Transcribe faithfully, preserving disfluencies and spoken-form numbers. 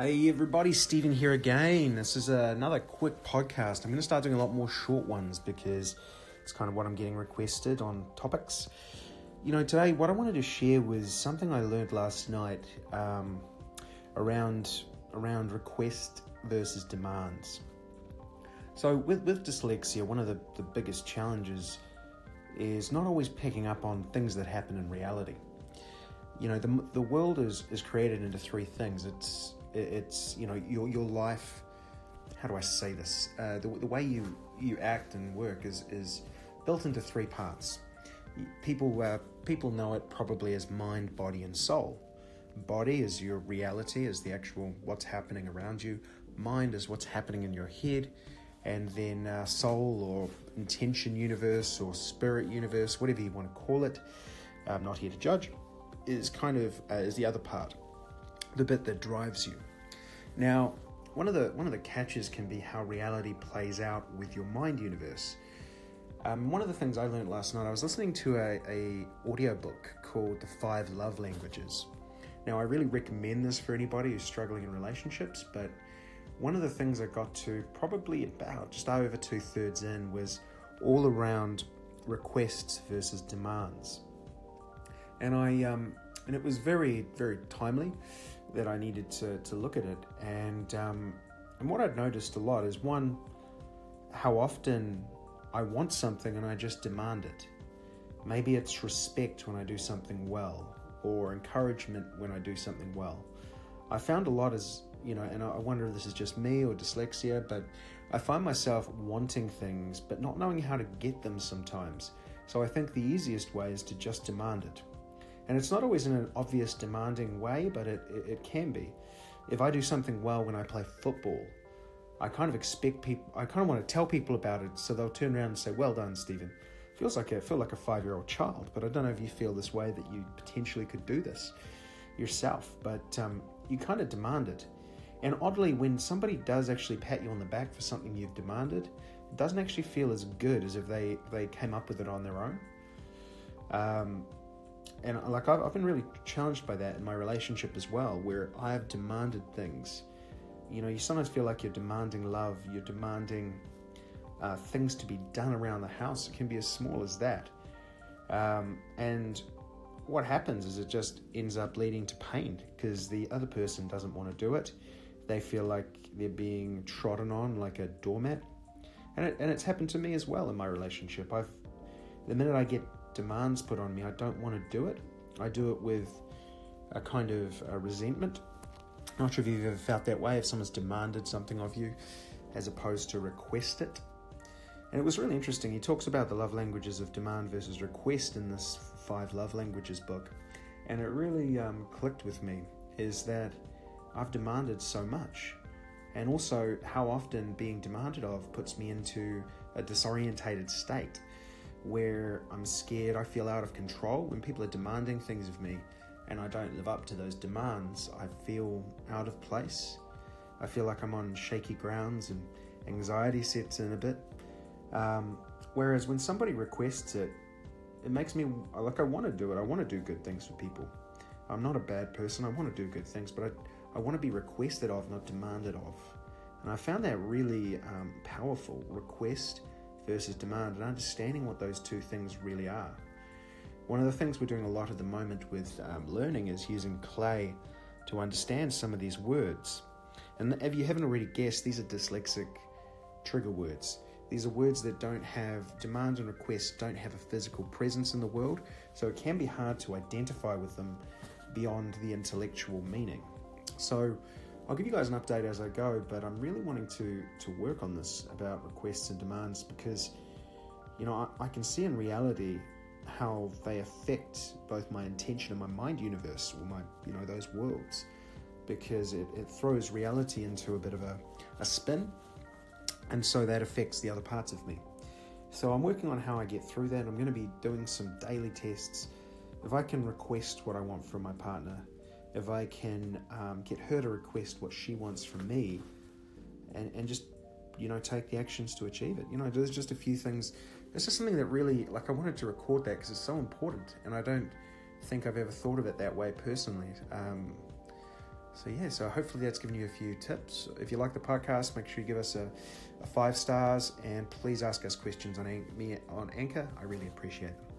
Hey everybody, Stephen here again. This is another quick podcast. I'm going to start doing a lot more short ones because it's kind of what I'm getting requested on topics. You know, today what I wanted to share was something I learned last night um, around around request versus demands. So with, with dyslexia, one of the, the biggest challenges is not always picking up on things that happen in reality. You know, the the world is, is created into three things. It's It's, you know, your your life, how do I say this? Uh, the, the way you, you act and work is, is built into three parts. People uh, people know it probably as mind, body, and soul. Body is your reality, is the actual what's happening around you. Mind is what's happening in your head. And then uh, soul or intention universe or spirit universe, whatever you want to call it, I'm not here to judge, is kind of uh, is the other part. The bit that drives you. Now, one of the one of the catches can be how reality plays out with your mind universe. Um, one of the things I learned last night, I was listening to a, a audiobook called The Five Love Languages. Now, I really recommend this for anybody who's struggling in relationships, but one of the things I got to probably about just over two thirds in was all around requests versus demands. And I um, and it was very, very timely that I needed to, to look at it. And um, and what I'd noticed a lot is, one, how often I want something and I just demand it. Maybe it's respect when I do something well, or encouragement when I do something well. I found a lot as, you know, and I wonder if this is just me or dyslexia, but I find myself wanting things but not knowing how to get them sometimes. So I think the easiest way is to just demand it. And it's not always in an obvious demanding way, but it, it, it can be. If I do something well when I play football, I kind of expect people, I kind of want to tell people about it, so they'll turn around and say, well done, Stephen. Feels like I feel like a five-year-old child, but I don't know if you feel this way, that you potentially could do this yourself, but um, you kind of demand it. And oddly, when somebody does actually pat you on the back for something you've demanded, it doesn't actually feel as good as if they, they came up with it on their own. Um, And like I've, I've been really challenged by that in my relationship as well, where I have demanded things. You know, you sometimes feel like you're demanding love, you're demanding uh, things to be done around the house. It can be as small as that. Um, and what happens is it just ends up leading to pain because the other person doesn't want to do it. They feel like they're being trodden on like a doormat. And, it, and it's happened to me as well in my relationship. I've the minute I get demands put on me, I don't want to do it. I do it with a kind of a resentment. Not sure if you've ever felt that way, if someone's demanded something of you as opposed to request it. And it was really interesting. He talks about the love languages of demand versus request in this Five Love Languages book. And it really um, clicked with me, is that I've demanded so much. And also how often being demanded of puts me into a disorientated state, where I'm scared, I feel out of control. When people are demanding things of me and I don't live up to those demands, I feel out of place. I feel like I'm on shaky grounds and anxiety sets in a bit. Um, whereas when somebody requests it, it makes me, like I want to do it. I want to do good things for people. I'm not a bad person. I want to do good things, but I, I want to be requested of, not demanded of. And I found that really um, powerful. Request versus demand, and understanding what those two things really are. One of the things we're doing a lot at the moment with um, learning is using clay to understand some of these words. And if you haven't already guessed, these are dyslexic trigger words. These are words that don't have, demand and request don't have a physical presence in the world, so it can be hard to identify with them beyond the intellectual meaning. So I'll give you guys an update as I go, but I'm really wanting to, to work on this about requests and demands because, you know, I, I can see in reality how they affect both my intention and my mind universe, or my, you know, those worlds, because it, it throws reality into a bit of a, a spin, and so that affects the other parts of me. So I'm working on how I get through that. I'm going to be doing some daily tests. If I can request what I want from my partner, if I can um, get her to request what she wants from me, and, and just, you know, take the actions to achieve it. You know, there's just a few things. It's just something that really, like, I wanted to record that because it's so important, and I don't think I've ever thought of it that way personally. Um, So yeah, so hopefully that's given you a few tips. If you like the podcast, make sure you give us a, a five stars, and please ask us questions on me on Anchor. I really appreciate it.